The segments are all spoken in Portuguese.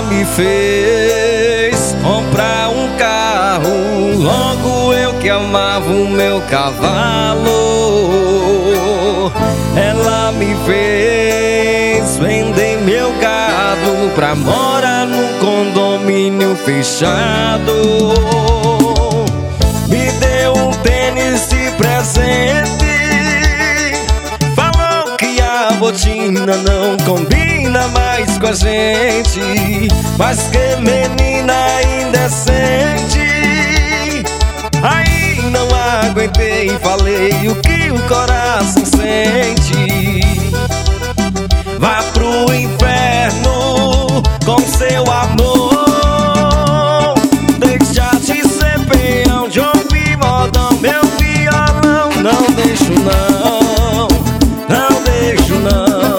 me fez comprar um carro, logo eu que amava o meu cavalo. Ela me fez vender meu gado pra morar num condomínio fechado. Me deu um tênis de presente, falou que a botina não combina mais com a gente, mas que menina indecente. Aí não aguentei e falei o que o coração sente. Vá pro inferno com seu amor, deixa de ser peão de ouvir modão, meu violão. Não deixo não, não deixo não.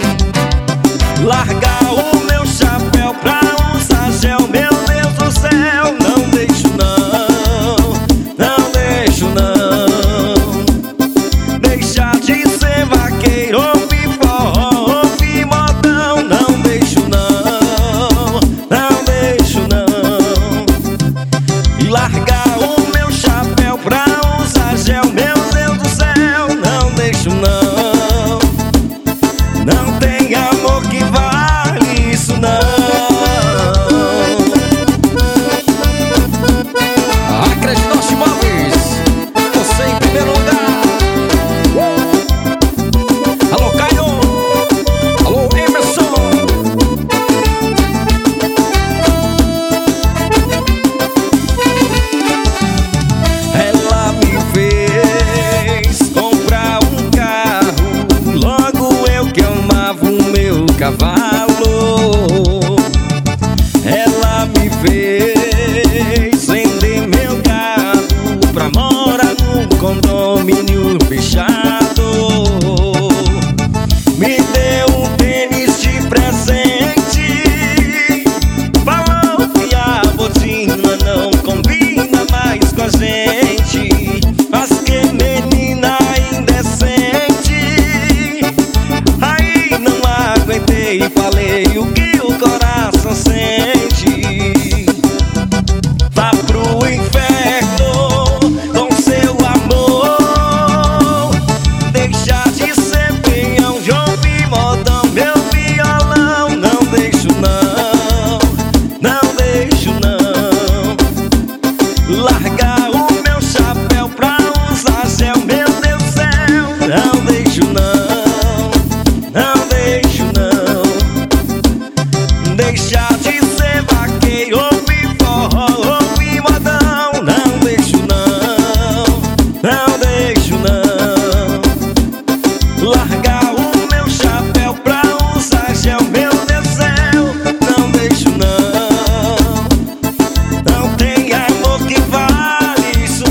Largar o meu chapéu pra usar gel, meu Deus do céu. Não deixo não, não deixo não. Deixar de ser vaqueiro, ouvir forró, ouvir modão. Não deixo não, não deixo não. Largar o meu chapéu pra usar gel, meu Deus do céu. Não deixo não, não tem amor que vale isso não. Acreditou Imóveis, você em primeiro lugar. Alô Caio, alô Emerson. Ela me fez comprar um carro, logo eu que amava o meu cavalo. Ela me fez vender meu gado pra morar num condomínio fechado. Me deu um tênis de presente, falou que a botina não combina mais com a gente, mas que menina indecente. Aí não aguentei e falei o que o coração sente. Vá pro inferno com seu amor, deixa de ser peão de ouvir modão, meu violão. Não deixo não, não deixo não. Largar o meu chapéu pra usar gel, meu Deus do céu. Não deixo não, não deixo não. Deixar de ser vaqueiro, ouvir forró, ouvir modão. Não deixo não, não deixo não. Largar o meu chapéu pra usar gel, meu Deus do céu. Não deixo não, não tem amor que vale isso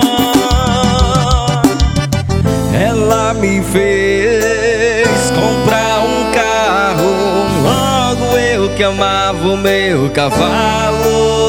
não. Ela me fez comprar um carro, logo eu que amava o meu cavalo.